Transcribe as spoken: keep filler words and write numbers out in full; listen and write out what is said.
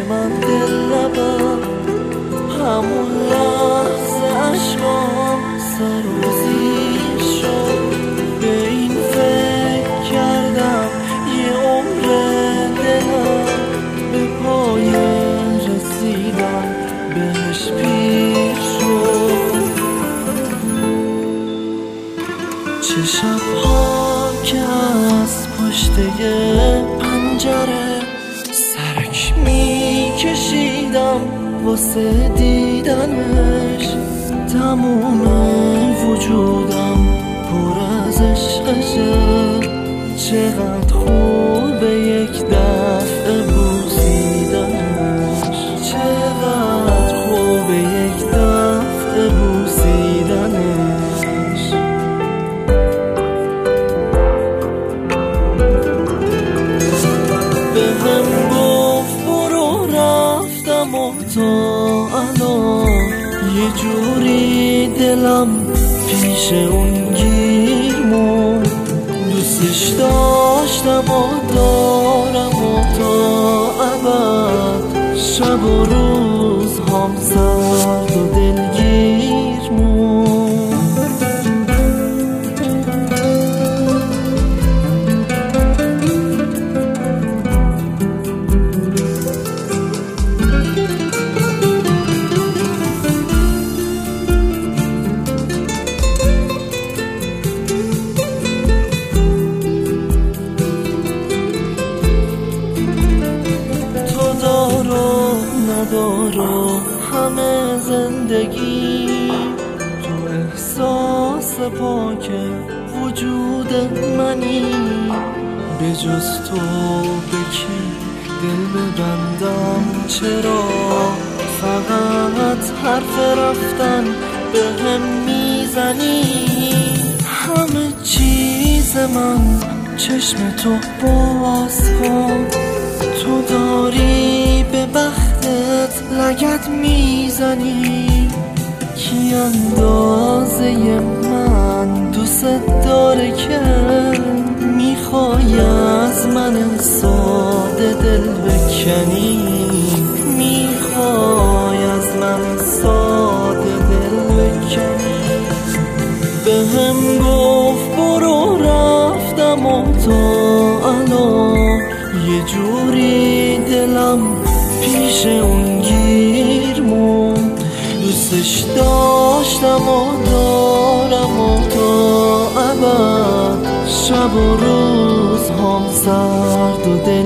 من دل نبر. همون لحظه عشقام سر و زیر شد. به این فکر کردم یه عمر دلم به پای رسیدن بهش پیر شد. چه شبها که از پشت پنجره سرک میکشیدم واسه دیدنش. تموم وجودم پر از عشقشه. چقدر خوبه یک دفعه بوسیدنش. چقدر خوبه یک دفعه بوسیدنش. به هم گفت برو رفتم و تا الان یه جوری دلم پیش اون گیر موند. دوستش داشتم و دارم و تا ابد. شب و روز هم سرد و دلگیر موند. ندارو همه زندگی تو احساس پاک وجود منی. به جز تو به کی دل ببندم؟ چرا فقط حرف رفتن به هم میزنی؟ همه چیز من چشم تو باز کن. تو داری به بختت لگد میزنی. کی اندازه من دوست داره که میخوای از من ساده دل بکنی؟ میخوای از من ساده دل بکنی؟ به هم گفت برو رفتم و تا الان یه جوری دلم پیش اون گیر موند. دوستش داشتم و دارم و تا ابد. شب و روز هم سرد و دل